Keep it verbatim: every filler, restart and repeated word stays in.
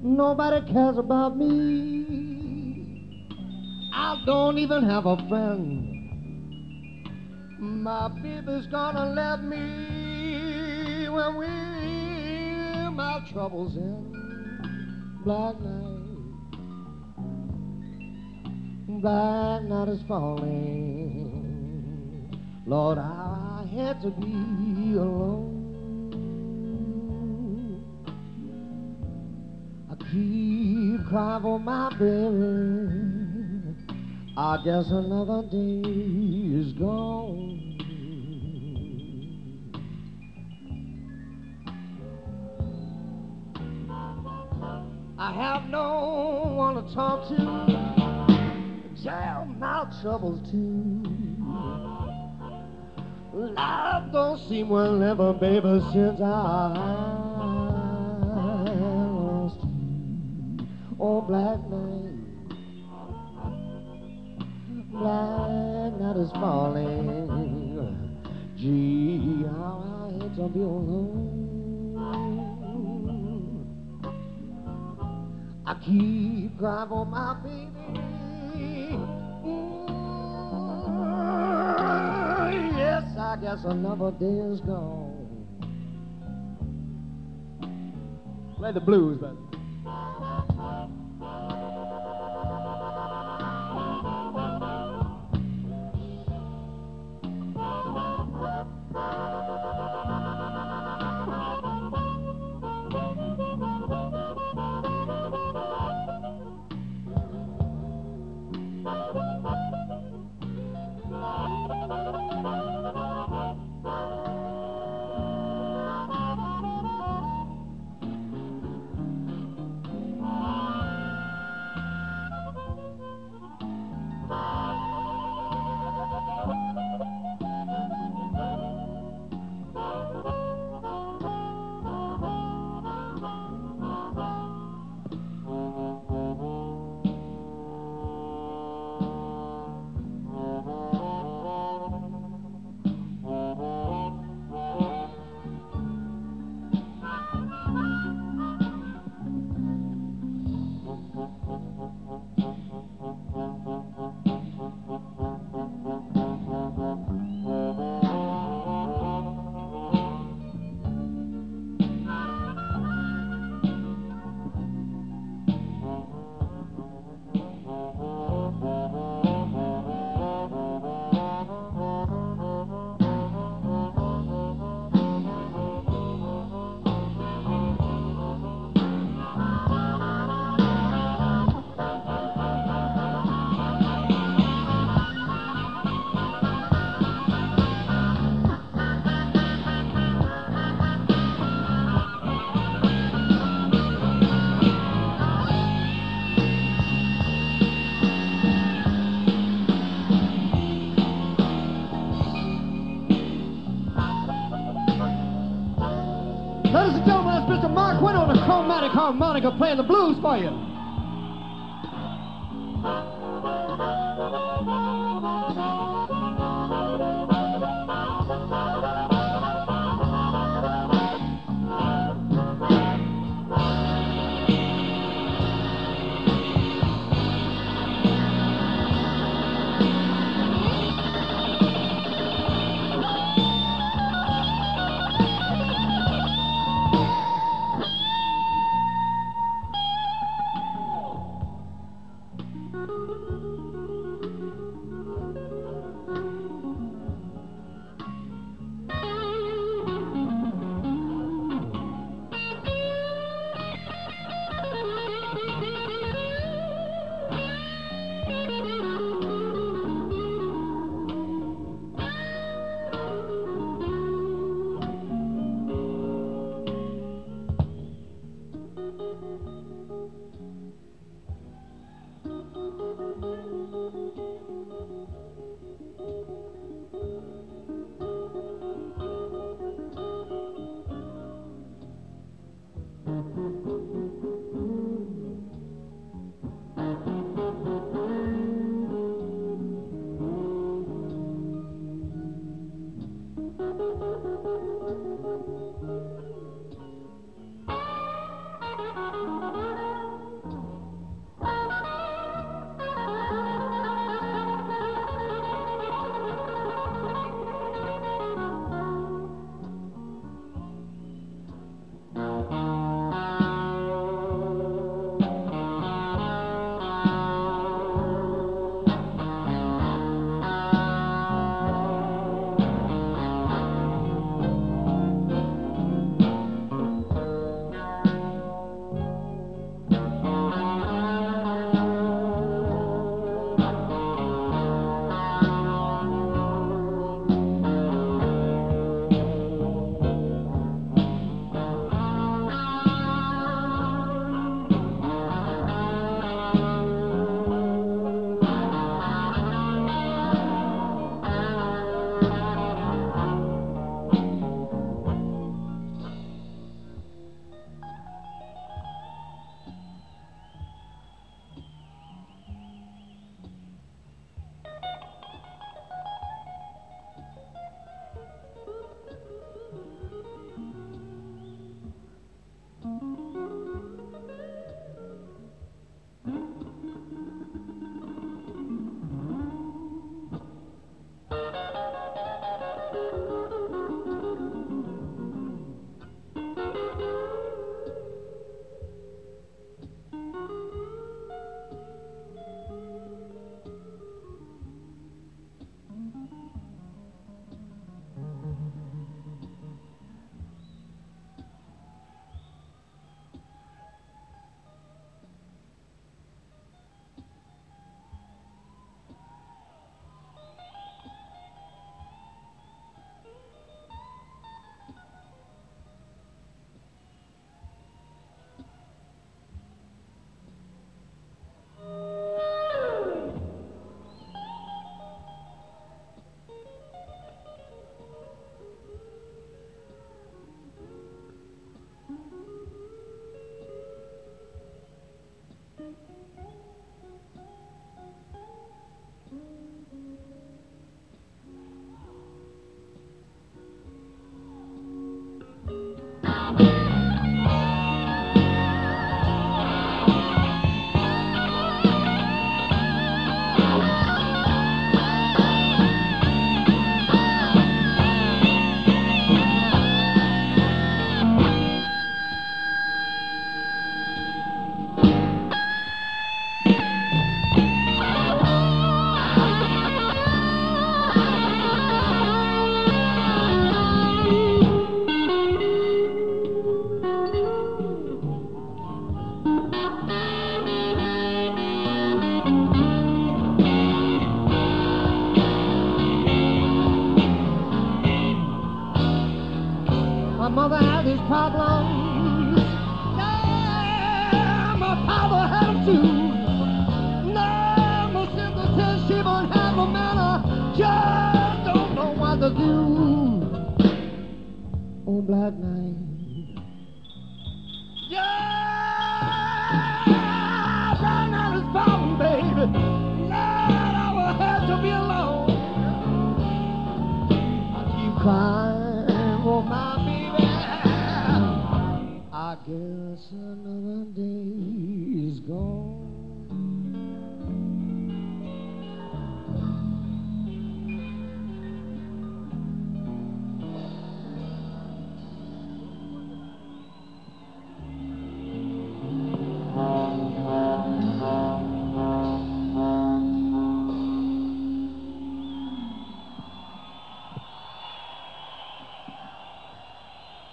Nobody cares about me. I don't even have a friend. My baby's gonna let me when we my troubles in black night. Black night is falling. Lord, I had to be alone. I keep crying for my baby. I guess another day is gone. I have no one to talk to, tell my troubles to. Life don't seem well ever, baby, since I lost you. Oh, black night, black night is falling. Gee, how I hate to be alone. I keep crying for my baby. Mm, yes, I guess another day is gone. Play the blues, baby. Ladies and gentlemen, that's Mister Mark Quinn on the chromatic harmonica playing the blues for you. you on black night. Yeah, right now it's problem, baby. Lord, I will have to be alone. I keep crying for my baby. I guess another day is gone.